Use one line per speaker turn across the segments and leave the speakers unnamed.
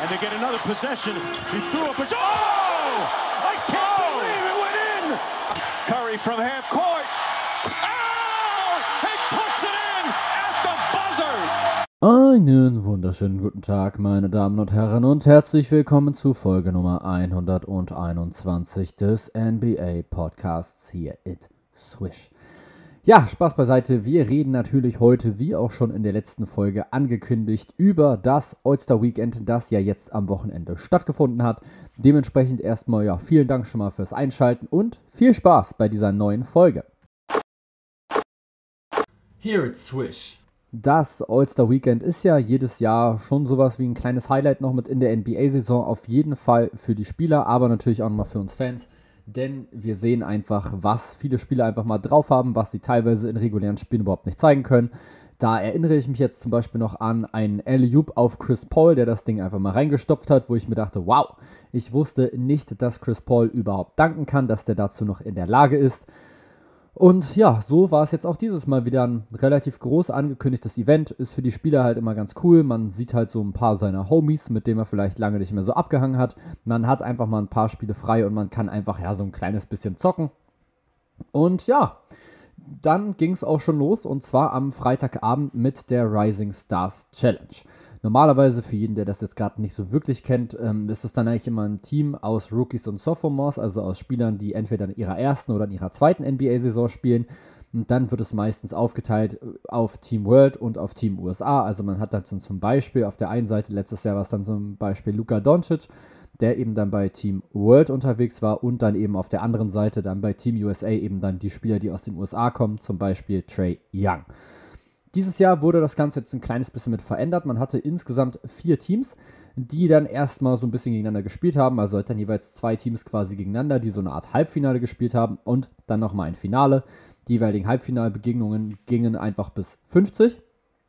And they get another possession. He threw up a... Oh! I can't believe it went in! Curry from half court. Oh! He puts it in at the buzzer!
Einen wunderschönen guten Tag, meine Damen und Herren, und herzlich willkommen zu Folge Nummer 121 des NBA Podcasts hier at Swish. Ja, Spaß beiseite, wir reden natürlich heute, wie auch schon in der letzten Folge angekündigt, über das All-Star Weekend, das ja jetzt am Wochenende stattgefunden hat. Dementsprechend erstmal, ja, vielen Dank schon mal fürs Einschalten und viel Spaß bei dieser neuen Folge. Here at Swish. Das All-Star Weekend ist ja jedes Jahr schon sowas wie ein kleines Highlight noch mit in der NBA-Saison, auf jeden Fall für die Spieler, aber natürlich auch nochmal für uns Fans. Denn wir sehen einfach, was viele Spieler einfach mal drauf haben, was sie teilweise in regulären Spielen überhaupt nicht zeigen können. Da erinnere ich mich jetzt zum Beispiel noch an einen Alley-Oop auf Chris Paul, der das Ding einfach mal reingestopft hat, wo ich mir dachte, wow, ich wusste nicht, dass Chris Paul überhaupt danken kann, dass der dazu noch in der Lage ist. Und ja, so war es jetzt auch dieses Mal wieder ein relativ groß angekündigtes Event. Ist für die Spieler halt immer ganz cool. Man sieht halt so ein paar seiner Homies, mit denen er vielleicht lange nicht mehr so abgehangen hat. Man hat einfach mal ein paar Spiele frei und man kann einfach ja so ein kleines bisschen zocken. Und ja, dann ging es auch schon los, und zwar am Freitagabend mit der Rising Stars Challenge. Normalerweise, für jeden, der das jetzt gerade nicht so wirklich kennt, ist es dann eigentlich immer ein Team aus Rookies und Sophomores, also aus Spielern, die entweder in ihrer ersten oder in ihrer zweiten NBA-Saison spielen. Und dann wird es meistens aufgeteilt auf Team World und auf Team USA. Also man hat dann zum Beispiel auf der einen Seite, letztes Jahr war es dann zum Beispiel Luka Doncic, der eben dann bei Team World unterwegs war, und dann eben auf der anderen Seite dann bei Team USA eben dann die Spieler, die aus den USA kommen, zum Beispiel Trae Young. Dieses Jahr wurde das Ganze jetzt ein kleines bisschen mit verändert. Man hatte insgesamt 4 Teams, die dann erstmal so ein bisschen gegeneinander gespielt haben. Also dann jeweils 2 Teams quasi gegeneinander, die so eine Art Halbfinale gespielt haben, und dann nochmal ein Finale. Die jeweiligen Halbfinalbegegnungen gingen einfach bis 50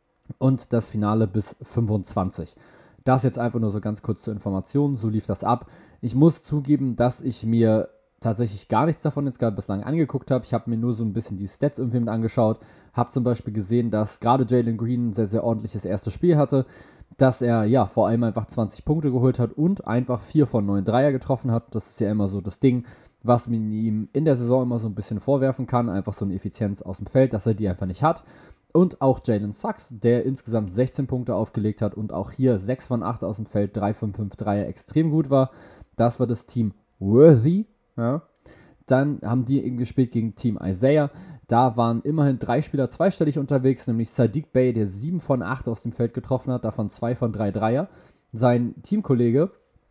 und das Finale bis 25. Das jetzt einfach nur so ganz kurz zur Information, so lief das ab. Ich muss zugeben, dass ich mir tatsächlich gar nichts davon jetzt gerade bislang angeguckt habe. Ich habe mir nur so ein bisschen die Stats irgendwie mit angeschaut. Habe zum Beispiel gesehen, dass gerade Jalen Green ein sehr, sehr ordentliches erstes Spiel hatte. Dass er ja vor allem einfach 20 Punkte geholt hat und einfach 4 von 9 Dreier getroffen hat. Das ist ja immer so das Ding, was man ihm in der Saison immer so ein bisschen vorwerfen kann. Einfach so eine Effizienz aus dem Feld, dass er die einfach nicht hat. Und auch Jalen Suggs, der insgesamt 16 Punkte aufgelegt hat und auch hier 6 von 8 aus dem Feld, 3 von 5 Dreier extrem gut war. Das war das Team Worthy. Ja. Dann haben die eben gespielt gegen Team Isaiah. Da waren immerhin 3 Spieler zweistellig unterwegs, nämlich Saddiq Bey, der 7 von 8 aus dem Feld getroffen hat, davon 2 von 3 Dreier. Sein Teamkollege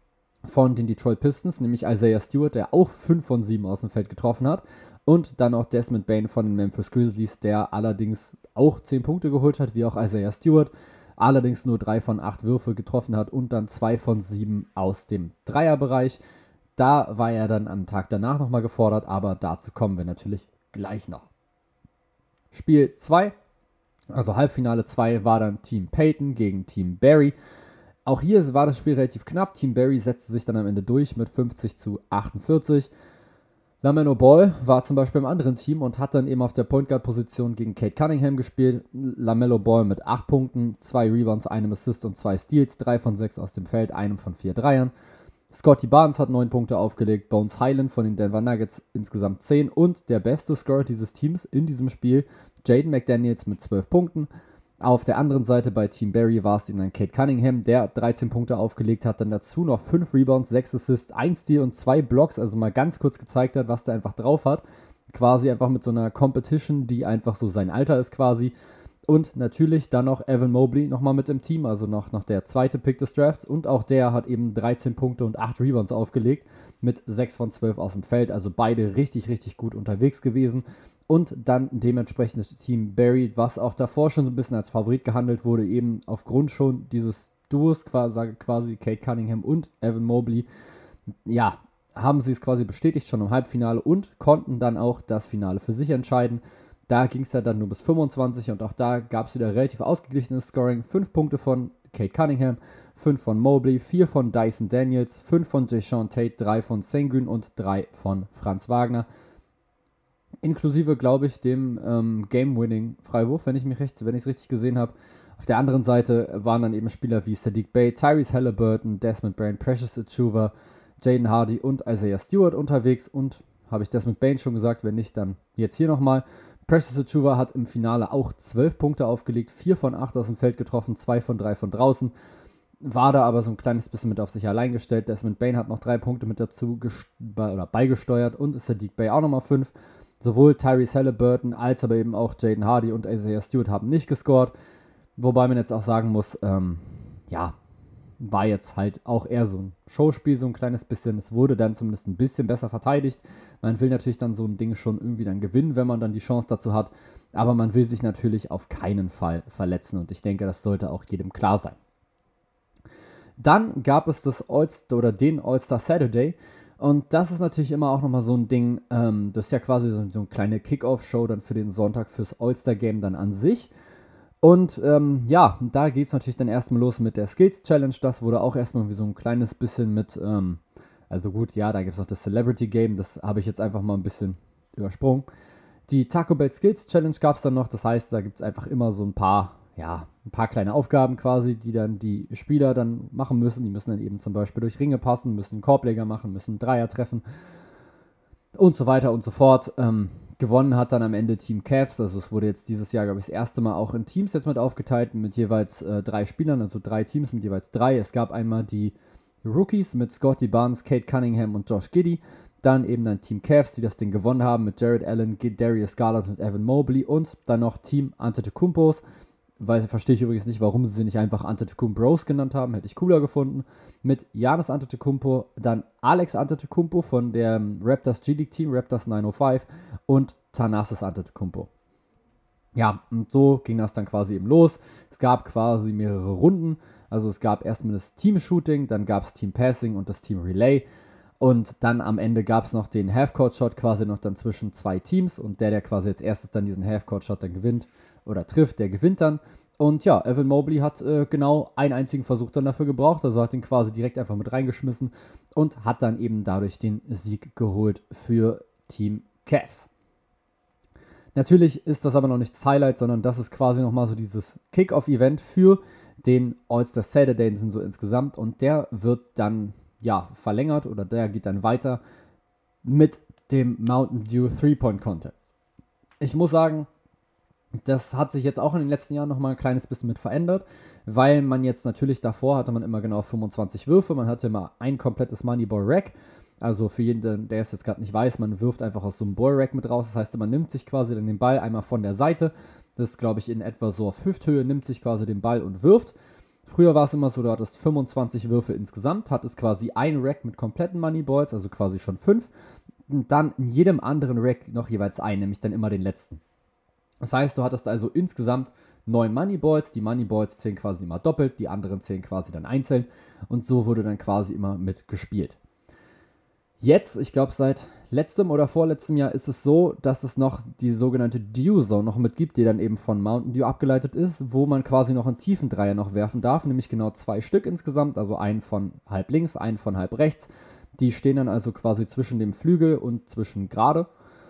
von den Detroit Pistons, nämlich Isaiah Stewart, der auch 5 von 7 aus dem Feld getroffen hat. Und dann auch Desmond Bane von den Memphis Grizzlies, der allerdings auch 10 Punkte geholt hat, wie auch Isaiah Stewart. Allerdings nur 3 von 8 Würfe getroffen hat und dann 2 von 7 aus dem Dreierbereich. Da war er dann am Tag danach nochmal gefordert, aber dazu kommen wir natürlich gleich noch. Spiel 2, also Halbfinale 2, war dann Team Peyton gegen Team Barry. Auch hier war das Spiel relativ knapp. Team Barry setzte sich dann am Ende durch mit 50-48. LaMelo Ball war zum Beispiel im anderen Team und hat dann eben auf der Point Guard Position gegen Cade Cunningham gespielt. LaMelo Ball mit 8 Punkten, 2 Rebounds, einem Assist und 2 Steals, 3 von 6 aus dem Feld, einem von 4 Dreiern. Scotty Barnes hat 9 Punkte aufgelegt, Bones Highland von den Denver Nuggets insgesamt 10 und der beste Scorer dieses Teams in diesem Spiel, Jaden McDaniels mit 12 Punkten. Auf der anderen Seite bei Team Barry war es eben dann Cade Cunningham, der 13 Punkte aufgelegt hat, dann dazu noch 5 Rebounds, 6 Assists, 1 Steal und 2 Blocks, also mal ganz kurz gezeigt hat, was der einfach drauf hat. Quasi einfach mit so einer Competition, die einfach so sein Alter ist quasi. Und natürlich dann noch Evan Mobley nochmal mit im Team, also noch der zweite Pick des Drafts. Und auch der hat eben 13 Punkte und 8 Rebounds aufgelegt mit 6 von 12 aus dem Feld. Also beide richtig, richtig gut unterwegs gewesen. Und dann dementsprechend das Team Barry, was auch davor schon so ein bisschen als Favorit gehandelt wurde, eben aufgrund schon dieses Duos, quasi Cade Cunningham und Evan Mobley, ja, haben sie es quasi bestätigt schon im Halbfinale und konnten dann auch das Finale für sich entscheiden. Da ging es ja dann nur bis 25 und auch da gab es wieder relativ ausgeglichenes Scoring. 5 Punkte von Cade Cunningham, 5 von Mobley, 4 von Dyson Daniels, 5 von Jae'Sean Tate, 3 von Sengun und 3 von Franz Wagner. Inklusive, glaube ich, dem Game-Winning-Freiwurf, wenn ich es richtig gesehen habe. Auf der anderen Seite waren dann eben Spieler wie Saddiq Bey, Tyrese Halliburton, Desmond Bane, Precious Achiuwa, Jaden Hardy und Isaiah Stewart unterwegs. Und habe ich Desmond Bane schon gesagt, wenn nicht, dann jetzt hier nochmal. Precious Achiuwa hat im Finale auch 12 Punkte aufgelegt, 4 von 8 aus dem Feld getroffen, 2 von 3 von draußen. War da aber so ein kleines bisschen mit auf sich allein gestellt. Desmond Bane hat noch 3 Punkte mit dazu beigesteuert und Saddiq Bey auch nochmal 5. Sowohl Tyrese Halliburton als aber eben auch Jaden Hardy und Isaiah Stewart haben nicht gescored. Wobei man jetzt auch sagen muss, war jetzt halt auch eher so ein Showspiel, so ein kleines bisschen. Es wurde dann zumindest ein bisschen besser verteidigt. Man will natürlich dann so ein Ding schon irgendwie dann gewinnen, wenn man dann die Chance dazu hat. Aber man will sich natürlich auf keinen Fall verletzen. Und ich denke, das sollte auch jedem klar sein. Dann gab es den All-Star Saturday. Und das ist natürlich immer auch nochmal so ein Ding. Das ist ja quasi so eine kleine Kick-Off-Show dann für den Sonntag fürs All-Star-Game dann an sich. Und da geht es natürlich dann erstmal los mit der Skills Challenge. Das wurde auch erstmal wie so ein kleines bisschen mit, da gibt es noch das Celebrity Game. Das habe ich jetzt einfach mal ein bisschen übersprungen. Die Taco Bell Skills Challenge gab es dann noch. Das heißt, da gibt es einfach immer so ein paar kleine Aufgaben quasi, die dann die Spieler dann machen müssen. Die müssen dann eben zum Beispiel durch Ringe passen, müssen einen Korbleger machen, müssen einen Dreier treffen und so weiter und so fort. Gewonnen hat dann am Ende Team Cavs, also es wurde jetzt dieses Jahr, glaube ich, das erste Mal auch in Teams jetzt mit aufgeteilt, mit jeweils 3 Spielern, also 3 Teams mit jeweils 3. Es gab einmal die Rookies mit Scottie Barnes, Kate Cunningham und Josh Giddey. Dann eben dann Team Cavs, die das Ding gewonnen haben mit Jared Allen, Darius Garland und Evan Mobley. Und dann noch Team Antetokounmpos, weil verstehe ich übrigens nicht, warum sie nicht einfach Antetokounmpos genannt haben, hätte ich cooler gefunden. Mit Giannis Antetokounmpo, dann Alex Antetokounmpo von der Raptors G-League Team, Raptors 905 und Thanasis Antetokounmpo. Ja, und so ging das dann quasi eben los. Es gab quasi mehrere Runden. Also es gab erstmal das Team-Shooting, dann gab es Team-Passing und das Team-Relay. Und dann am Ende gab es noch den Half-Court-Shot quasi noch dann zwischen 2 Teams. Und der quasi als erstes dann diesen Half-Court-Shot dann gewinnt oder trifft, der gewinnt dann. Und ja, Evan Mobley hat genau einen einzigen Versuch dann dafür gebraucht. Also hat ihn quasi direkt einfach mit reingeschmissen und hat dann eben dadurch den Sieg geholt für Team Cavs. Natürlich ist das aber noch nicht das Highlight, sondern das ist quasi nochmal so dieses Kick-Off-Event für den All-Star Saturday so insgesamt. Und der wird dann verlängert oder der geht dann weiter mit dem Mountain Dew 3-Point Contest. Ich muss sagen, das hat sich jetzt auch in den letzten Jahren nochmal ein kleines bisschen mit verändert, weil man jetzt natürlich davor hatte man immer genau 25 Würfe, man hatte immer ein komplettes Moneyball-Rack. Also für jeden, der es jetzt gerade nicht weiß, man wirft einfach aus so einem Ball-Rack mit raus. Das heißt, man nimmt sich quasi dann den Ball einmal von der Seite. Das ist, glaube ich, in etwa so auf Hüfthöhe, nimmt sich quasi den Ball und wirft. Früher war es immer so, du hattest 25 Würfe insgesamt, hattest quasi ein Rack mit kompletten Moneyballs, also quasi schon 5. Und dann in jedem anderen Rack noch jeweils einen, nämlich dann immer den letzten. Das heißt, du hattest also insgesamt 9 Moneyballs. Die Moneyballs zählen quasi immer doppelt, die anderen zählen quasi dann einzeln. Und so wurde dann quasi immer mit gespielt. Jetzt, ich glaube seit letztem oder vorletztem Jahr ist es so, dass es noch die sogenannte Dew Zone noch mit gibt, die dann eben von Mountain Dew abgeleitet ist, wo man quasi noch einen tiefen Dreier noch werfen darf, nämlich genau 2 Stück insgesamt, also einen von halb links, einen von halb rechts. Die stehen dann also quasi zwischen dem Flügel und zwischen gerade.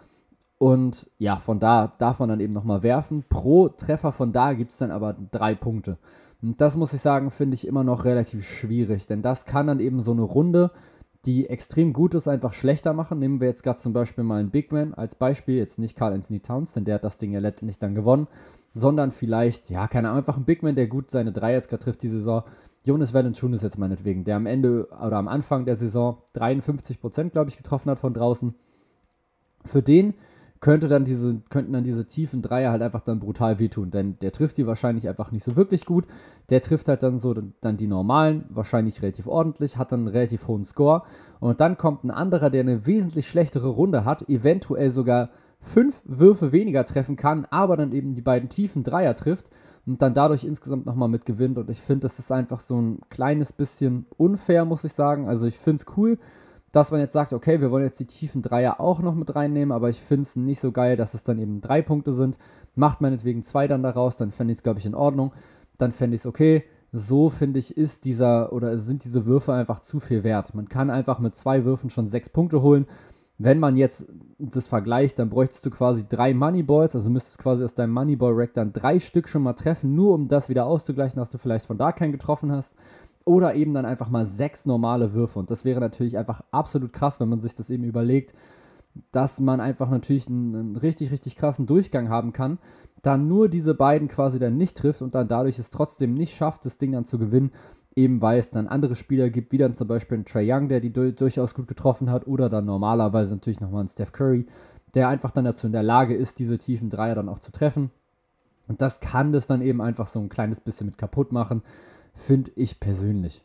Und ja, von da darf man dann eben nochmal werfen. Pro Treffer von da gibt es dann aber 3 Punkte. Und das muss ich sagen, finde ich immer noch relativ schwierig, denn das kann dann eben so eine Runde, die extrem gut ist, einfach schlechter machen. Nehmen wir jetzt gerade zum Beispiel mal einen Big Man als Beispiel, jetzt nicht Karl Anthony Towns, denn der hat das Ding ja letztendlich dann gewonnen, sondern vielleicht, keine Ahnung, einfach ein Big Man, der gut seine Dreier jetzt gerade trifft die Saison. Jonas Valanciunas jetzt meinetwegen, der am Ende oder am Anfang der Saison 53%, glaube ich, getroffen hat von draußen. Für den könnten dann diese tiefen Dreier halt einfach dann brutal wehtun, denn der trifft die wahrscheinlich einfach nicht so wirklich gut. Der trifft halt dann so dann die normalen, wahrscheinlich relativ ordentlich, hat dann einen relativ hohen Score. Und dann kommt ein anderer, der eine wesentlich schlechtere Runde hat, eventuell sogar 5 Würfe weniger treffen kann, aber dann eben die beiden tiefen Dreier trifft und dann dadurch insgesamt nochmal mit gewinnt. Und ich finde, das ist einfach so ein kleines bisschen unfair, muss ich sagen. Also ich finde es cool, dass man jetzt sagt, okay, wir wollen jetzt die tiefen Dreier auch noch mit reinnehmen, aber ich finde es nicht so geil, dass es dann eben 3 Punkte sind. Macht meinetwegen 2 dann daraus, dann fände ich es, glaube ich, in Ordnung. Dann fände ich es okay. So, finde ich, sind diese Würfe einfach zu viel wert. Man kann einfach mit 2 Würfen schon 6 Punkte holen. Wenn man jetzt das vergleicht, dann bräuchtest du quasi 3 Moneyballs, also müsstest quasi aus deinem Moneyball-Rack dann 3 Stück schon mal treffen, nur um das wieder auszugleichen, dass du vielleicht von da keinen getroffen hast. Oder eben dann einfach mal 6 normale Würfe. Und das wäre natürlich einfach absolut krass, wenn man sich das eben überlegt, dass man einfach natürlich einen richtig, richtig krassen Durchgang haben kann, dann nur diese beiden quasi dann nicht trifft und dann dadurch es trotzdem nicht schafft, das Ding dann zu gewinnen, eben weil es dann andere Spieler gibt, wie dann zum Beispiel einen Trae Young, der die durchaus gut getroffen hat, oder dann normalerweise natürlich nochmal einen Steph Curry, der einfach dann dazu in der Lage ist, diese tiefen Dreier dann auch zu treffen. Und das kann das dann eben einfach so ein kleines bisschen mit kaputt machen, finde ich persönlich.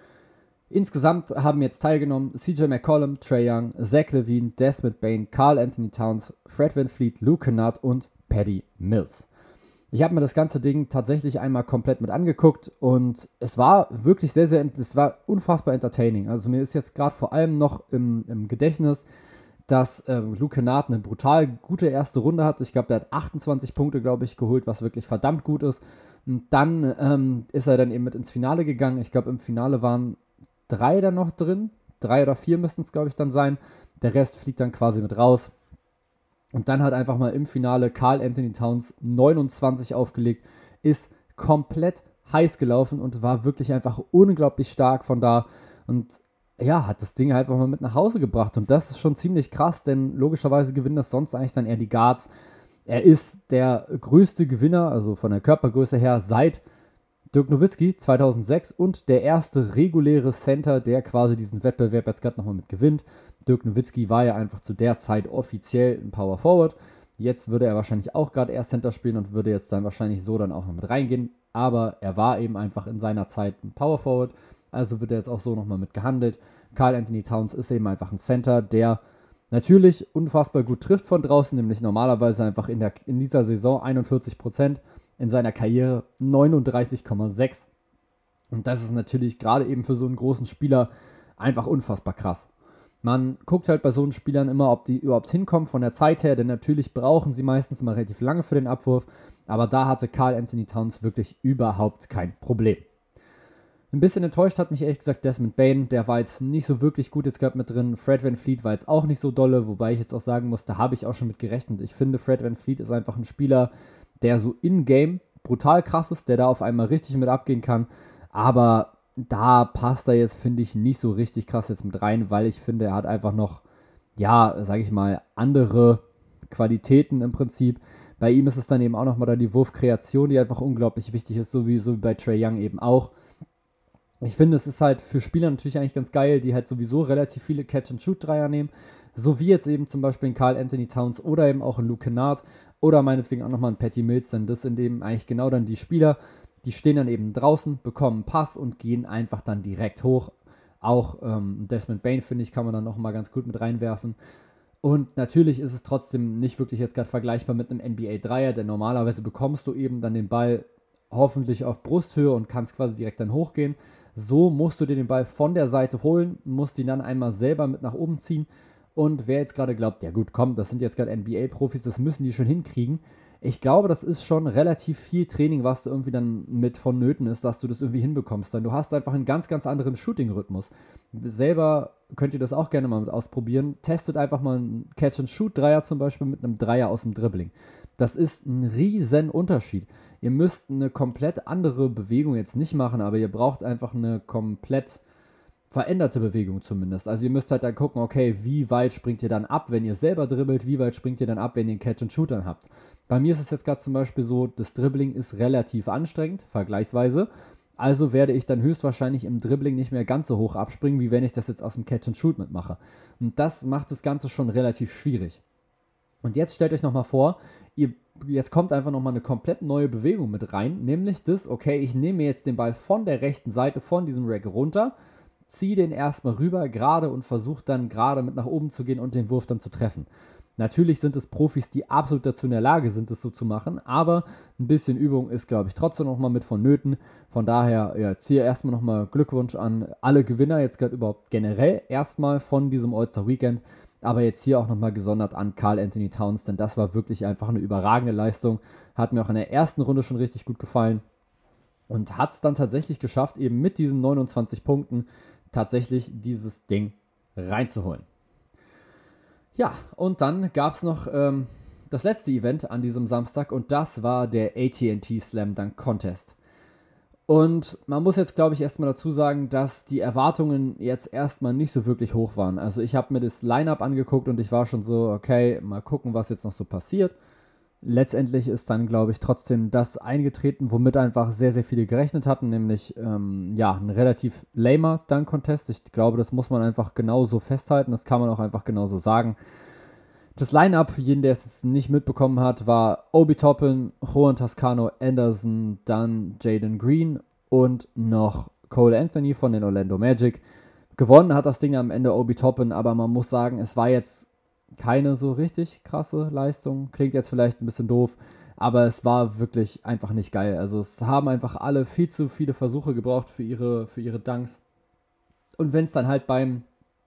Insgesamt haben jetzt teilgenommen CJ McCollum, Trae Young, Zach LaVine, Desmond Bane, Karl Anthony Towns, Fred VanVleet, Luke Kennard und Patty Mills. Ich habe mir das ganze Ding tatsächlich einmal komplett mit angeguckt und es war wirklich es war unfassbar entertaining. Also mir ist jetzt gerade vor allem noch im Gedächtnis, dass Luke Kennard eine brutal gute erste Runde hat. Ich glaube, der hat 28 Punkte, glaube ich, geholt, was wirklich verdammt gut ist. Und dann ist er dann eben mit ins Finale gegangen. Ich glaube, im Finale waren 3 dann noch drin. 3 oder 4 müssten es, glaube ich, dann sein. Der Rest fliegt dann quasi mit raus. Und dann hat einfach mal im Finale Karl Anthony Towns 29 aufgelegt, ist komplett heiß gelaufen und war wirklich einfach unglaublich stark von da. Und ja, hat das Ding halt einfach mal mit nach Hause gebracht. Und das ist schon ziemlich krass, denn logischerweise gewinnen das sonst eigentlich dann eher die Guards. Er ist der größte Gewinner, also von der Körpergröße her, seit Dirk Nowitzki 2006 und der erste reguläre Center, der quasi diesen Wettbewerb jetzt gerade nochmal mit gewinnt. Dirk Nowitzki war ja einfach zu der Zeit offiziell ein Power Forward. Jetzt würde er wahrscheinlich auch gerade eher Center spielen und würde jetzt dann wahrscheinlich so dann auch noch mit reingehen. Aber er war eben einfach in seiner Zeit ein Power Forward. Also wird er jetzt auch so nochmal mit gehandelt. Karl Anthony Towns ist eben einfach ein Center, der natürlich unfassbar gut trifft von draußen, nämlich normalerweise einfach in dieser Saison 41%, in seiner Karriere 39,6. Und das ist natürlich gerade eben für so einen großen Spieler einfach unfassbar krass. Man guckt halt bei so einen Spielern immer, ob die überhaupt hinkommen von der Zeit her, denn natürlich brauchen sie meistens immer relativ lange für den Abwurf, aber da hatte Karl Anthony Towns wirklich überhaupt kein Problem. Ein bisschen enttäuscht hat mich ehrlich gesagt Desmond Bane, der war jetzt nicht so wirklich gut jetzt gerade mit drin. Fred VanVleet war jetzt auch nicht so dolle, wobei ich jetzt auch sagen muss, da habe ich auch schon mit gerechnet. Ich finde, Fred VanVleet ist einfach ein Spieler, der so in-game brutal krass ist, der da auf einmal richtig mit abgehen kann, aber da passt er jetzt, finde ich, nicht so richtig krass jetzt mit rein, weil ich finde, er hat einfach noch, ja, sage ich mal, andere Qualitäten im Prinzip. Bei ihm ist es dann eben auch nochmal dann die Wurfkreation, die einfach unglaublich wichtig ist, so wie bei Trae Young eben auch. Ich finde, es ist halt für Spieler natürlich eigentlich ganz geil, die halt sowieso relativ viele Catch-and-Shoot-Dreier nehmen, so wie jetzt eben zum Beispiel ein Karl Anthony Towns oder eben auch ein Luke Kennard oder meinetwegen auch nochmal ein Patty Mills, denn das sind eben eigentlich genau dann die Spieler, die stehen dann eben draußen, bekommen einen Pass und gehen einfach dann direkt hoch. Auch Desmond Bane, finde ich, kann man dann nochmal ganz gut mit reinwerfen. Und natürlich ist es trotzdem nicht wirklich jetzt gerade vergleichbar mit einem NBA-Dreier, denn normalerweise bekommst du eben dann den Ball hoffentlich auf Brusthöhe und kannst quasi direkt dann hochgehen. So musst du dir den Ball von der Seite holen, musst ihn dann einmal selber mit nach oben ziehen. Und wer jetzt gerade glaubt, ja gut, komm, das sind jetzt gerade NBA-Profis, das müssen die schon hinkriegen. Ich glaube, das ist schon relativ viel Training, was da irgendwie dann mit vonnöten ist, dass du das irgendwie hinbekommst. Denn du hast einfach einen ganz, ganz anderen Shooting-Rhythmus. Selber könnt ihr das auch gerne mal mit ausprobieren. Testet einfach mal einen Catch-and-Shoot-Dreier zum Beispiel mit einem Dreier aus dem Dribbling. Das ist ein riesen Unterschied. Ihr müsst eine komplett andere Bewegung jetzt nicht machen, aber ihr braucht einfach eine komplett veränderte Bewegung zumindest. Also ihr müsst halt dann gucken, okay, wie weit springt ihr dann ab, wenn ihr selber dribbelt, wie weit springt ihr dann ab, wenn ihr einen Catch-and-Shoot dann habt. Bei mir ist es jetzt gerade zum Beispiel so, das Dribbling ist relativ anstrengend, vergleichsweise. Also werde ich dann höchstwahrscheinlich im Dribbling nicht mehr ganz so hoch abspringen, wie wenn ich das jetzt aus dem Catch-and-Shoot mitmache. Und das macht das Ganze schon relativ schwierig. Und jetzt stellt euch nochmal vor, jetzt kommt einfach nochmal eine komplett neue Bewegung mit rein, nämlich das, okay, ich nehme jetzt den Ball von der rechten Seite von diesem Rack runter, ziehe den erstmal rüber gerade und versuche dann gerade mit nach oben zu gehen und den Wurf dann zu treffen. Natürlich sind es Profis, die absolut dazu in der Lage sind, das so zu machen, aber ein bisschen Übung ist, glaube ich, trotzdem nochmal mit vonnöten. Von daher, ja, jetzt hier erstmal nochmal Glückwunsch an alle Gewinner, jetzt gerade überhaupt generell erstmal von diesem All-Star-Weekend, aber jetzt hier auch nochmal gesondert an Karl Anthony Towns, denn das war wirklich einfach eine überragende Leistung. Hat mir auch in der ersten Runde schon richtig gut gefallen und hat es dann tatsächlich geschafft, eben mit diesen 29 Punkten tatsächlich dieses Ding reinzuholen. Ja, und dann gab es noch das letzte Event an diesem Samstag und das war der AT&T Slam Dunk Contest. Und man muss jetzt, glaube ich, erstmal dazu sagen, dass die Erwartungen jetzt erstmal nicht so wirklich hoch waren. Also ich habe mir das Line-Up angeguckt und ich war schon so, okay, mal gucken, was jetzt noch so passiert. Letztendlich ist dann, glaube ich, trotzdem das eingetreten, womit einfach sehr, sehr viele gerechnet hatten, nämlich ein relativ lamer Dunk-Contest. Ich glaube, das muss man einfach genauso festhalten, das kann man auch einfach genauso sagen. Das Line-Up, für jeden, der es jetzt nicht mitbekommen hat, war Obi Toppin, Juan Toscano Anderson, dann Jalen Green und noch Cole Anthony von den Orlando Magic. Gewonnen hat das Ding am Ende Obi Toppin, aber man muss sagen, es war jetzt keine so richtig krasse Leistung. Klingt jetzt vielleicht ein bisschen doof, aber es war wirklich einfach nicht geil. Also es haben einfach alle viel zu viele Versuche gebraucht für ihre Dunks. Und wenn es dann halt beim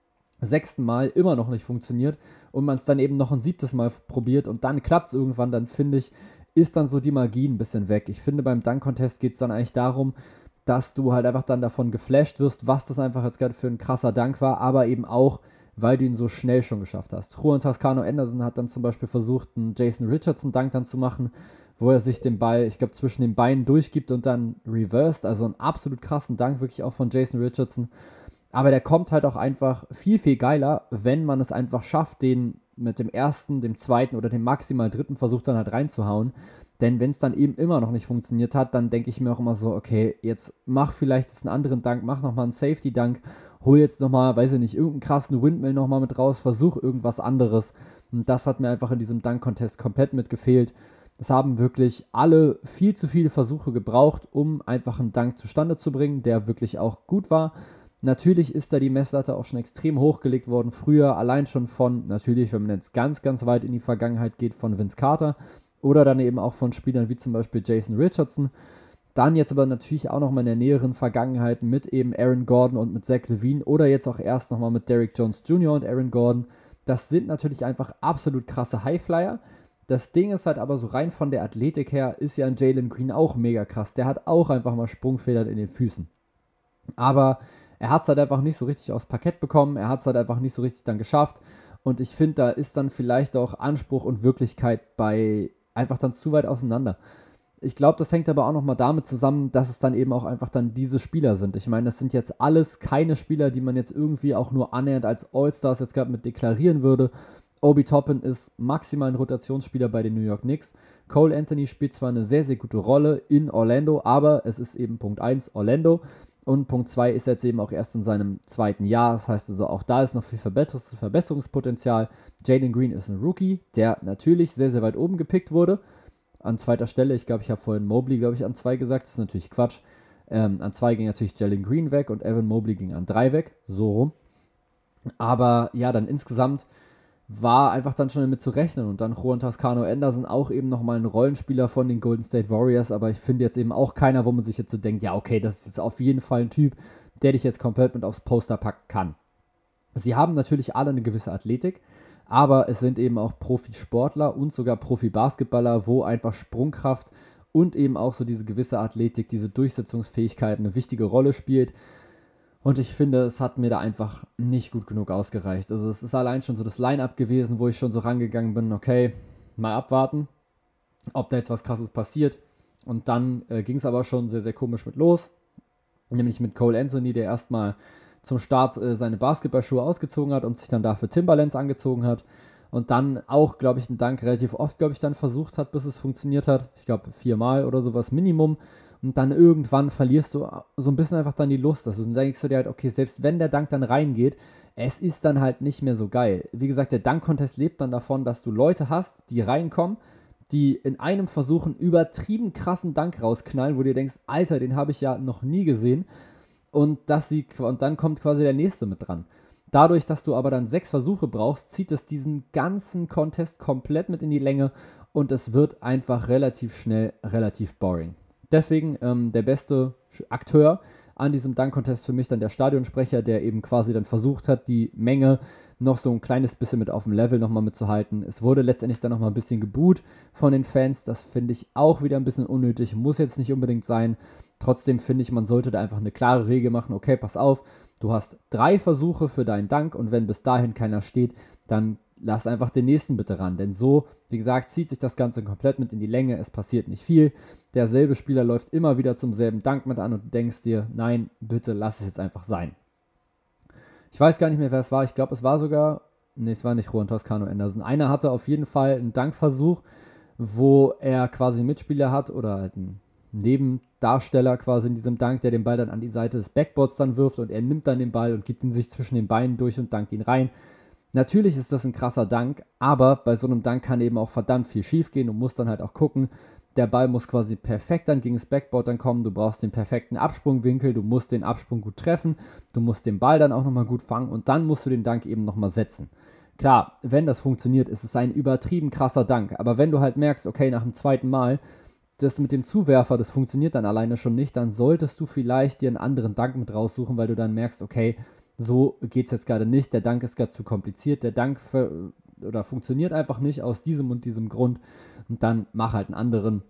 6. Mal immer noch nicht funktioniert und man es dann eben noch ein 7. Mal probiert und dann klappt es irgendwann, dann finde ich, ist dann so die Magie ein bisschen weg. Ich finde, beim Dunk-Contest geht es dann eigentlich darum, dass du halt einfach dann davon geflasht wirst, was das einfach jetzt gerade für ein krasser Dunk war, aber eben auch, weil du ihn so schnell schon geschafft hast. Juan Toscano Anderson hat dann zum Beispiel versucht, einen Jason Richardson Dunk dann zu machen, wo er sich den Ball, ich glaube, zwischen den Beinen durchgibt und dann reversed, also einen absolut krassen Dunk, wirklich auch von Jason Richardson. Aber der kommt halt auch einfach viel, viel geiler, wenn man es einfach schafft, den mit dem ersten, dem zweiten oder dem maximal dritten Versuch dann halt reinzuhauen. Denn wenn es dann eben immer noch nicht funktioniert hat, dann denke ich mir auch immer so, okay, jetzt mach vielleicht jetzt einen anderen Dunk, mach nochmal einen Safety-Dunk, hol jetzt nochmal, weiß ich nicht, irgendeinen krassen Windmill nochmal mit raus, versuch irgendwas anderes. Und das hat mir einfach in diesem Dunk-Contest komplett mit gefehlt. Es haben wirklich alle viel zu viele Versuche gebraucht, um einfach einen Dunk zustande zu bringen, der wirklich auch gut war. Natürlich ist da die Messlatte auch schon extrem hochgelegt worden, früher allein schon von, natürlich, wenn man jetzt ganz, ganz weit in die Vergangenheit geht, von Vince Carter oder dann eben auch von Spielern wie zum Beispiel Jason Richardson. Dann jetzt aber natürlich auch nochmal in der näheren Vergangenheit mit eben Aaron Gordon und mit Zach LaVine oder jetzt auch erst nochmal mit Derrick Jones Jr. und Aaron Gordon. Das sind natürlich einfach absolut krasse Highflyer. Das Ding ist halt aber so rein von der Athletik her, ist ja ein Jalen Green auch mega krass. Der hat auch einfach mal Sprungfedern in den Füßen. Aber er hat es halt einfach nicht so richtig aufs Parkett bekommen, er hat es halt einfach nicht so richtig dann geschafft und ich finde, da ist dann vielleicht auch Anspruch und Wirklichkeit bei einfach dann zu weit auseinander. Ich glaube, das hängt aber auch nochmal damit zusammen, dass es dann eben auch einfach dann diese Spieler sind. Ich meine, das sind jetzt alles keine Spieler, die man jetzt irgendwie auch nur annähernd als All-Stars jetzt gerade mit deklarieren würde. Obi Toppin ist maximal ein Rotationsspieler bei den New York Knicks. Cole Anthony spielt zwar eine sehr, sehr gute Rolle in Orlando, aber es ist eben Punkt 1 Orlando. Und Punkt 2 ist jetzt eben auch erst in seinem 2. Jahr. Das heißt also, auch da ist noch viel Verbesserungspotenzial. Jalen Green ist ein Rookie, der natürlich sehr, sehr weit oben gepickt wurde. An 2. Stelle, ich glaube, ich habe vorhin Mobley, glaube ich, an 2 gesagt. Das ist natürlich Quatsch. An 2 ging natürlich Jalen Green weg und Evan Mobley ging an 3 weg. So rum. Aber ja, dann insgesamt war einfach dann schon damit zu rechnen. Und dann Juan Toscano Anderson auch eben nochmal ein Rollenspieler von den Golden State Warriors, aber ich finde jetzt eben auch keiner, wo man sich jetzt so denkt, ja okay, das ist jetzt auf jeden Fall ein Typ, der dich jetzt komplett mit aufs Poster packen kann. Sie haben natürlich alle eine gewisse Athletik, aber es sind eben auch Profisportler und sogar Profi-Basketballer, wo einfach Sprungkraft und eben auch so diese gewisse Athletik, diese Durchsetzungsfähigkeit eine wichtige Rolle spielt. Und ich finde, es hat mir da einfach nicht gut genug ausgereicht. Also es ist allein schon so das Line-Up gewesen, wo ich schon so rangegangen bin, okay, mal abwarten, ob da jetzt was Krasses passiert. Und dann ging es aber schon sehr, sehr komisch mit los. Nämlich mit Cole Anthony, der erstmal zum Start seine Basketballschuhe ausgezogen hat und sich dann dafür Timberlands angezogen hat. Und dann auch, glaube ich, einen Dank relativ oft, glaube ich, dann versucht hat, bis es funktioniert hat. Ich glaube 4-mal oder sowas Minimum. Und dann irgendwann verlierst du so ein bisschen einfach dann die Lust. Also dann denkst du dir halt, okay, selbst wenn der Dank dann reingeht, es ist dann halt nicht mehr so geil. Wie gesagt, der Dunk-Contest lebt dann davon, dass du Leute hast, die reinkommen, die in einem Versuch einen übertrieben krassen Dank rausknallen, wo du dir denkst, Alter, den habe ich ja noch nie gesehen. Und dann kommt quasi der nächste mit dran. Dadurch, dass du aber dann 6 Versuche brauchst, zieht es diesen ganzen Contest komplett mit in die Länge und es wird einfach relativ schnell relativ boring. Deswegen der beste Akteur an diesem Dunk-Contest für mich dann der Stadionsprecher, der eben quasi dann versucht hat, die Menge noch so ein kleines bisschen mit auf dem Level nochmal mitzuhalten. Es wurde letztendlich dann nochmal ein bisschen geboot von den Fans. Das finde ich auch wieder ein bisschen unnötig, muss jetzt nicht unbedingt sein. Trotzdem finde ich, man sollte da einfach eine klare Regel machen. Okay, pass auf, du hast 3 Versuche für deinen Dunk und wenn bis dahin keiner steht, dann lass einfach den nächsten bitte ran. Denn so, wie gesagt, zieht sich das Ganze komplett mit in die Länge, es passiert nicht viel. Derselbe Spieler läuft immer wieder zum selben Dank mit an und du denkst dir, nein, bitte lass es jetzt einfach sein. Ich weiß gar nicht mehr, wer es war. Ich glaube, es war sogar, es war nicht Juan Toscano Anderson. Einer hatte auf jeden Fall einen Dankversuch, wo er quasi einen Mitspieler hat oder halt einen Nebendarsteller quasi in diesem Dank, der den Ball dann an die Seite des Backboards dann wirft und er nimmt dann den Ball und gibt ihn sich zwischen den Beinen durch und dankt ihn rein. Natürlich ist das ein krasser Dank, aber bei so einem Dank kann eben auch verdammt viel schief gehen. Du musst dann halt auch gucken, der Ball muss quasi perfekt dann gegen das Backboard dann kommen, du brauchst den perfekten Absprungwinkel, du musst den Absprung gut treffen, du musst den Ball dann auch nochmal gut fangen und dann musst du den Dank eben nochmal setzen. Klar, wenn das funktioniert, ist es ein übertrieben krasser Dank, aber wenn du halt merkst, okay, nach dem zweiten Mal, das mit dem Zuwerfer, das funktioniert dann alleine schon nicht, dann solltest du vielleicht dir einen anderen Dank mit raussuchen, weil du dann merkst, okay, so geht es jetzt gerade nicht, der Dank ist gerade zu kompliziert, der Dank funktioniert einfach nicht aus diesem und diesem Grund und dann mach halt einen anderen.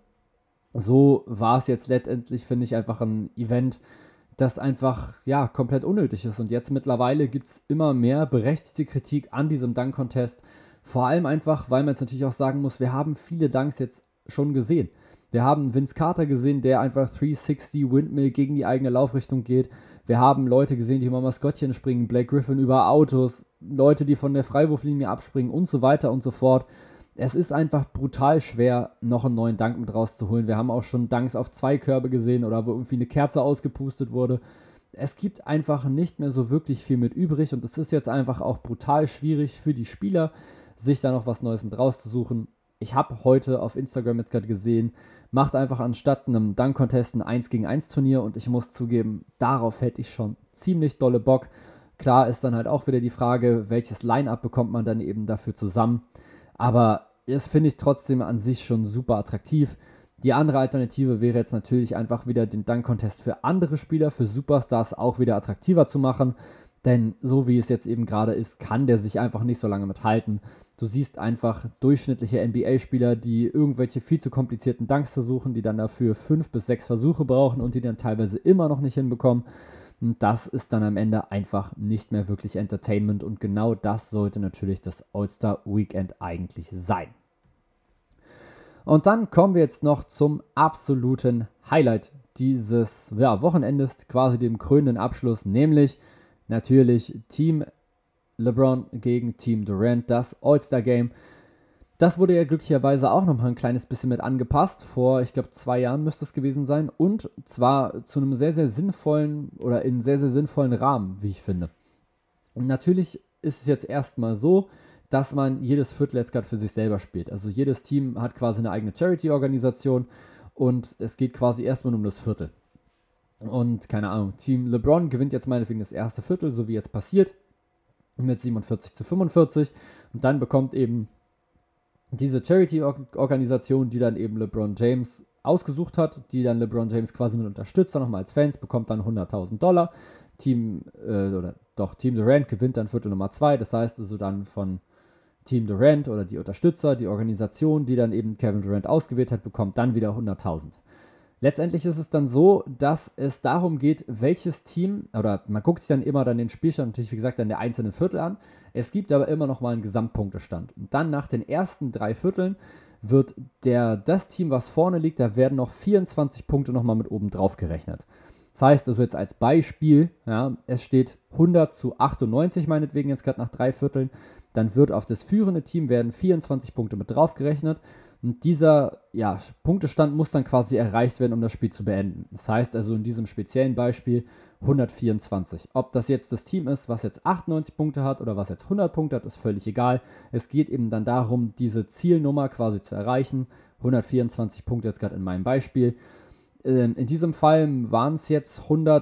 So war es jetzt letztendlich, finde ich, einfach ein Event, das einfach, ja, komplett unnötig ist und jetzt mittlerweile gibt es immer mehr berechtigte Kritik an diesem Dunk-Contest, vor allem einfach, weil man jetzt natürlich auch sagen muss, wir haben viele Dunks jetzt schon gesehen. Wir haben Vince Carter gesehen, der einfach 360 Windmill gegen die eigene Laufrichtung geht. Wir haben Leute gesehen, die über Maskottchen springen, Blake Griffin über Autos, Leute, die von der Freiwurflinie abspringen und so weiter und so fort. Es ist einfach brutal schwer, noch einen neuen Dunk mit rauszuholen. Wir haben auch schon Dunks auf 2 Körbe gesehen oder wo irgendwie eine Kerze ausgepustet wurde. Es gibt einfach nicht mehr so wirklich viel mit übrig und es ist jetzt einfach auch brutal schwierig für die Spieler, sich da noch was Neues mit rauszusuchen. Ich habe heute auf Instagram jetzt gerade gesehen, macht einfach anstatt einem Dunk-Contest ein 1-gegen-1 Turnier und ich muss zugeben, darauf hätte ich schon ziemlich dolle Bock. Klar ist dann halt auch wieder die Frage, welches Line-Up bekommt man dann eben dafür zusammen, aber das finde ich trotzdem an sich schon super attraktiv. Die andere Alternative wäre jetzt natürlich einfach wieder den Dunk-Contest für andere Spieler, für Superstars auch wieder attraktiver zu machen. Denn so wie es jetzt eben gerade ist, kann der sich einfach nicht so lange mithalten. Du siehst einfach durchschnittliche NBA-Spieler, die irgendwelche viel zu komplizierten Dunks versuchen, die dann dafür 5 bis 6 Versuche brauchen und die dann teilweise immer noch nicht hinbekommen. Und das ist dann am Ende einfach nicht mehr wirklich Entertainment und genau das sollte natürlich das All-Star-Weekend eigentlich sein. Und dann kommen wir jetzt noch zum absoluten Highlight dieses Wochenendes, quasi dem krönenden Abschluss, nämlich natürlich Team LeBron gegen Team Durant, das All-Star-Game. Das wurde ja glücklicherweise auch nochmal ein kleines bisschen mit angepasst. Vor, ich glaube, 2 Jahren müsste es gewesen sein. Und zwar zu einem sehr, sehr sinnvollen oder in sehr, sehr sinnvollen Rahmen, wie ich finde. Und natürlich ist es jetzt erstmal so, dass man jedes Viertel jetzt gerade für sich selber spielt. Also jedes Team hat quasi eine eigene Charity-Organisation und es geht quasi erstmal nur um das Viertel. Und keine Ahnung, Team LeBron gewinnt jetzt meinetwegen das erste Viertel, so wie jetzt passiert, mit 47-45. Und dann bekommt eben diese Charity-Organisation, die dann eben LeBron James ausgesucht hat, die dann LeBron James quasi mit unterstützt, dann nochmal als Fans, bekommt dann $100.000. Team Durant gewinnt dann Viertel Nummer 2, das heißt also dann von Team Durant oder die Unterstützer, die Organisation, die dann eben Kevin Durant ausgewählt hat, bekommt dann wieder 100.000. Letztendlich ist es dann so, dass es darum geht, welches Team, oder man guckt sich dann immer dann den Spielstand natürlich, wie gesagt, dann der einzelnen Viertel an. Es gibt aber immer noch mal einen Gesamtpunktestand. Und dann nach den ersten 3 Vierteln wird das Team, was vorne liegt, da werden noch 24 Punkte nochmal mit oben drauf gerechnet. Das heißt also jetzt als Beispiel, ja, es steht 100-98 meinetwegen jetzt gerade nach 3 Vierteln, dann wird auf das führende Team werden 24 Punkte mit drauf gerechnet. Und dieser Punktestand muss dann quasi erreicht werden, um das Spiel zu beenden. Das heißt also in diesem speziellen Beispiel 124. Ob das jetzt das Team ist, was jetzt 98 Punkte hat oder was jetzt 100 Punkte hat, ist völlig egal. Es geht eben dann darum, diese Zielnummer quasi zu erreichen. 124 Punkte jetzt gerade in meinem Beispiel. In diesem Fall waren es jetzt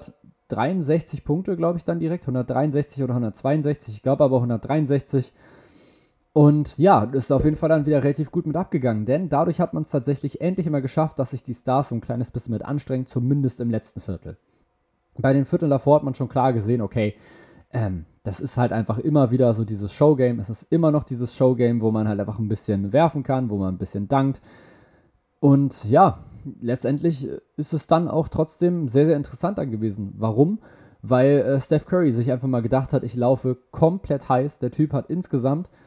163 Punkte, glaube ich, dann direkt. 163 oder 162, ich glaube aber 163. Und ja, das ist auf jeden Fall dann wieder relativ gut mit abgegangen, denn dadurch hat man es tatsächlich endlich immer geschafft, dass sich die Stars so ein kleines bisschen mit anstrengen, zumindest im letzten Viertel. Bei den Vierteln davor hat man schon klar gesehen, okay, das ist halt einfach immer wieder so dieses Showgame. Es ist immer noch dieses Showgame, wo man halt einfach ein bisschen werfen kann, wo man ein bisschen dankt. Und ja, letztendlich ist es dann auch trotzdem sehr, sehr interessant dann gewesen. Warum? Weil Steph Curry sich einfach mal gedacht hat, ich laufe komplett heiß. Der Typ hat insgesamt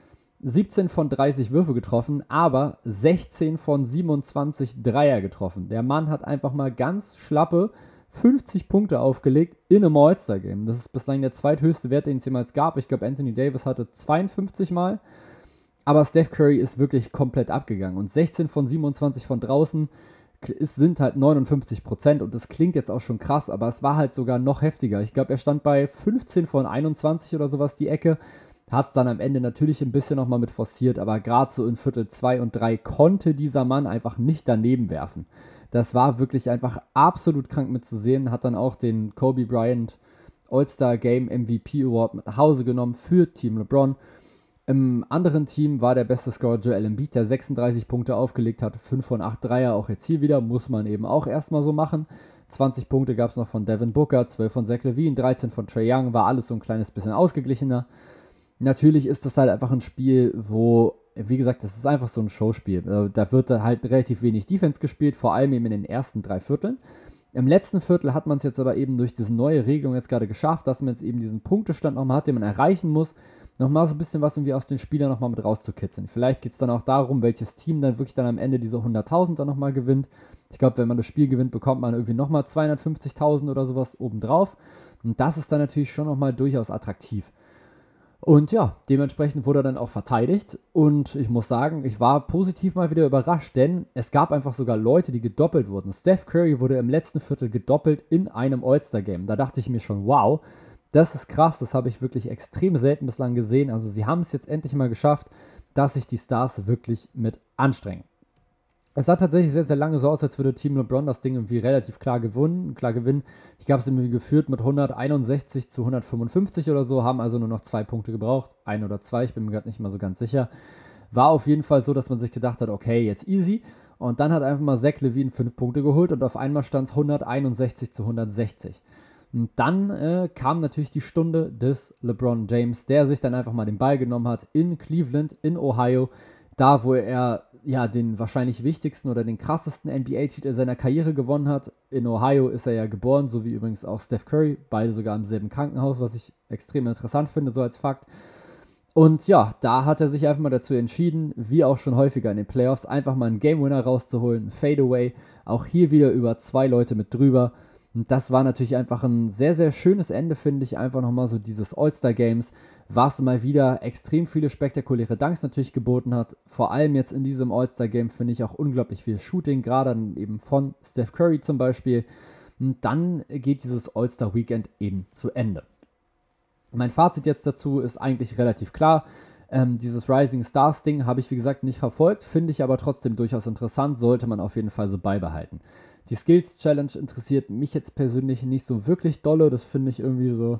17 von 30 Würfe getroffen, aber 16 von 27 Dreier getroffen. Der Mann hat einfach mal ganz schlappe 50 Punkte aufgelegt in einem All-Star-Game. Das ist bislang der zweithöchste Wert, den es jemals gab. Ich glaube, Anthony Davis hatte 52 Mal. Aber Steph Curry ist wirklich komplett abgegangen. Und 16 von 27 von draußen sind halt 59%. Und das klingt jetzt auch schon krass, aber es war halt sogar noch heftiger. Ich glaube, er stand bei 15 von 21 oder sowas die Ecke. Hat es dann am Ende natürlich ein bisschen nochmal mit forciert, aber gerade so in Viertel 2 und 3 konnte dieser Mann einfach nicht daneben werfen. Das war wirklich einfach absolut krank mitzusehen. Hat dann auch den Kobe Bryant All-Star Game MVP Award mit nach Hause genommen für Team LeBron. Im anderen Team war der beste Scorer Joel Embiid, der 36 Punkte aufgelegt hat, 5 von 8 Dreier, auch jetzt hier wieder, muss man eben auch erstmal so machen. 20 Punkte gab es noch von Devin Booker, 12 von Zach LaVine, 13 von Trae Young, war alles so ein kleines bisschen ausgeglichener. Natürlich ist das halt einfach ein Spiel, wo, wie gesagt, das ist einfach so ein Showspiel. Da wird halt relativ wenig Defense gespielt, vor allem eben in den ersten 3 Vierteln. Im letzten Viertel hat man es jetzt aber eben durch diese neue Regelung jetzt gerade geschafft, dass man jetzt eben diesen Punktestand nochmal hat, den man erreichen muss, nochmal so ein bisschen was irgendwie aus den Spielern nochmal mit rauszukitzeln. Vielleicht geht es dann auch darum, welches Team dann wirklich dann am Ende diese 100.000 dann nochmal gewinnt. Ich glaube, wenn man das Spiel gewinnt, bekommt man irgendwie nochmal 250.000 oder sowas obendrauf. Und das ist dann natürlich schon nochmal durchaus attraktiv. Und ja, dementsprechend wurde er dann auch verteidigt. Und ich muss sagen, ich war positiv mal wieder überrascht, denn es gab einfach sogar Leute, die gedoppelt wurden. Steph Curry wurde im letzten Viertel gedoppelt in einem All-Star-Game. Da dachte ich mir schon, wow, das ist krass, das habe ich wirklich extrem selten bislang gesehen. Also sie haben es jetzt endlich mal geschafft, dass sich die Stars wirklich mit anstrengen. Es sah tatsächlich sehr, sehr lange so aus, als würde Team LeBron das Ding irgendwie relativ klar gewinnen. Ich glaube, es irgendwie geführt mit 161 zu 155 oder so, haben also nur noch 2 Punkte gebraucht. 1 oder 2, ich bin mir gerade nicht mal so ganz sicher. War auf jeden Fall so, dass man sich gedacht hat, okay, jetzt easy. Und dann hat einfach mal Zach LaVine 5 Punkte geholt und auf einmal stand es 161 zu 160. Und dann kam natürlich die Stunde des LeBron James, der sich dann einfach mal den Ball genommen hat in Cleveland, in Ohio, da wo er ja den wahrscheinlich wichtigsten oder den krassesten NBA-Titel seiner Karriere gewonnen hat. In Ohio ist er ja geboren, so wie übrigens auch Steph Curry, beide sogar im selben Krankenhaus, was ich extrem interessant finde, so als Fakt. Und ja, da hat er sich einfach mal dazu entschieden, wie auch schon häufiger in den Playoffs, einfach mal einen Game-Winner rauszuholen, ein Fadeaway, auch hier wieder über 2 Leute mit drüber. Und das war natürlich einfach ein sehr, sehr schönes Ende, finde ich, einfach nochmal so dieses All-Star-Games, was mal wieder extrem viele spektakuläre Dunks natürlich geboten hat. Vor allem jetzt in diesem All-Star-Game finde ich auch unglaublich viel Shooting, gerade eben von Steph Curry zum Beispiel. Und dann geht dieses All-Star-Weekend eben zu Ende. Mein Fazit jetzt dazu ist eigentlich relativ klar. Dieses Rising Stars Ding habe ich, wie gesagt, nicht verfolgt, finde ich aber trotzdem durchaus interessant, sollte man auf jeden Fall so beibehalten. Die Skills Challenge interessiert mich jetzt persönlich nicht so wirklich dolle, das finde ich irgendwie so,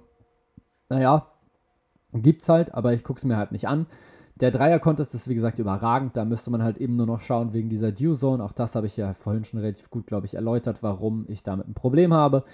naja, gibt's halt, aber ich gucke es mir halt nicht an. Der Dreier-Contest ist, wie gesagt, überragend, da müsste man halt eben nur noch schauen wegen dieser Dew-Zone, auch das habe ich ja vorhin schon relativ gut, glaube ich, erläutert, warum ich damit ein Problem habe.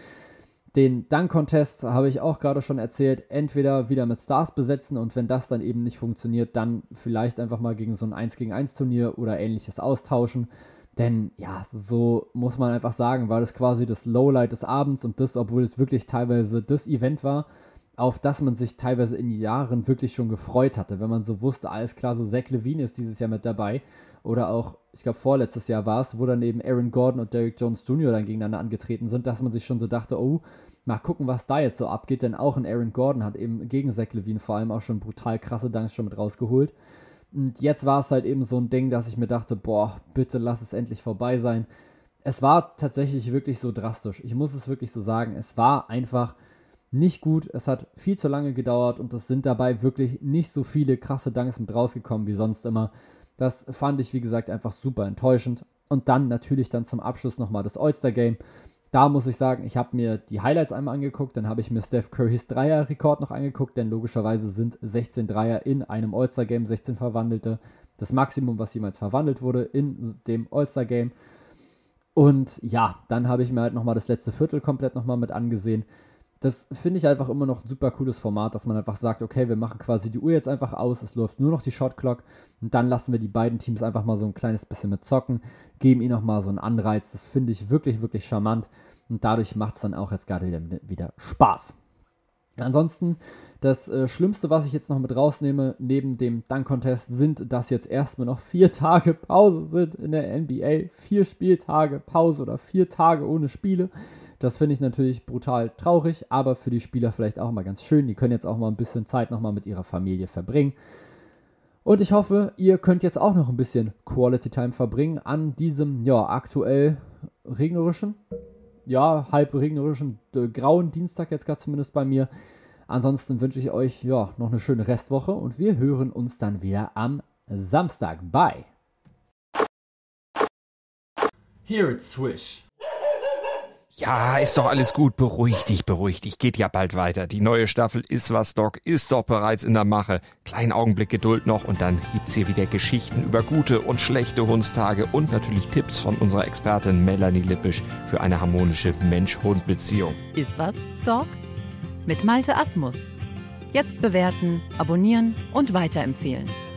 Den Dunk-Contest habe ich auch gerade schon erzählt, entweder wieder mit Stars besetzen und wenn das dann eben nicht funktioniert, dann vielleicht einfach mal gegen so ein 1-gegen-1 Turnier oder ähnliches austauschen. Denn ja, so muss man einfach sagen, war das quasi das Lowlight des Abends und das, obwohl es wirklich teilweise das Event war, auf das man sich teilweise in Jahren wirklich schon gefreut hatte. Wenn man so wusste, alles klar, so Zach LaVine ist dieses Jahr mit dabei. Oder auch, ich glaube vorletztes Jahr war es, wo dann eben Aaron Gordon und Derrick Jones Jr. dann gegeneinander angetreten sind, dass man sich schon so dachte, oh, mal gucken, was da jetzt so abgeht. Denn auch ein Aaron Gordon hat eben gegen Zach LaVine vor allem auch schon brutal krasse Dunks schon mit rausgeholt. Und jetzt war es halt eben so ein Ding, dass ich mir dachte, boah, bitte lass es endlich vorbei sein. Es war tatsächlich wirklich so drastisch. Ich muss es wirklich so sagen. Es war einfach nicht gut. Es hat viel zu lange gedauert und es sind dabei wirklich nicht so viele krasse Dunks mit rausgekommen wie sonst immer. Das fand ich, wie gesagt, einfach super enttäuschend. Und dann natürlich dann zum Abschluss nochmal das All-Star-Game. Da muss ich sagen, ich habe mir die Highlights einmal angeguckt, dann habe ich mir Steph Currys Dreier-Rekord noch angeguckt, denn logischerweise sind 16 Dreier in einem All-Star-Game, 16 verwandelte, das Maximum, was jemals verwandelt wurde in dem All-Star-Game. Und ja, dann habe ich mir halt nochmal das letzte Viertel komplett nochmal mit angesehen. Das finde ich einfach immer noch ein super cooles Format, dass man einfach sagt, okay, wir machen quasi die Uhr jetzt einfach aus, es läuft nur noch die Shotclock und dann lassen wir die beiden Teams einfach mal so ein kleines bisschen mit zocken, geben ihnen nochmal so einen Anreiz, das finde ich wirklich, wirklich charmant und dadurch macht es dann auch jetzt gerade wieder Spaß. Ansonsten, das Schlimmste, was ich jetzt noch mit rausnehme, neben dem Dunk-Contest, sind, dass jetzt erstmal noch 4 Tage Pause sind in der NBA. 4 Spieltage Pause oder 4 Tage ohne Spiele. Das finde ich natürlich brutal traurig, aber für die Spieler vielleicht auch mal ganz schön. Die können jetzt auch mal ein bisschen Zeit nochmal mit ihrer Familie verbringen. Und ich hoffe, ihr könnt jetzt auch noch ein bisschen Quality Time verbringen an diesem, aktuell regnerischen, halb regnerischen, grauen Dienstag jetzt gerade zumindest bei mir. Ansonsten wünsche ich euch, noch eine schöne Restwoche und wir hören uns dann wieder am Samstag. Bye! Here it's Swish.
Ja, ist doch alles gut. Beruhig dich. Geht ja bald weiter. Die neue Staffel Ist was, Doc ist doch bereits in der Mache. Kleinen Augenblick Geduld noch und dann gibt's hier wieder Geschichten über gute und schlechte Hundstage und natürlich Tipps von unserer Expertin Melanie Lippisch für eine harmonische Mensch-Hund-Beziehung.
Ist was, Doc? Mit Malte Asmus. Jetzt bewerten, abonnieren und weiterempfehlen.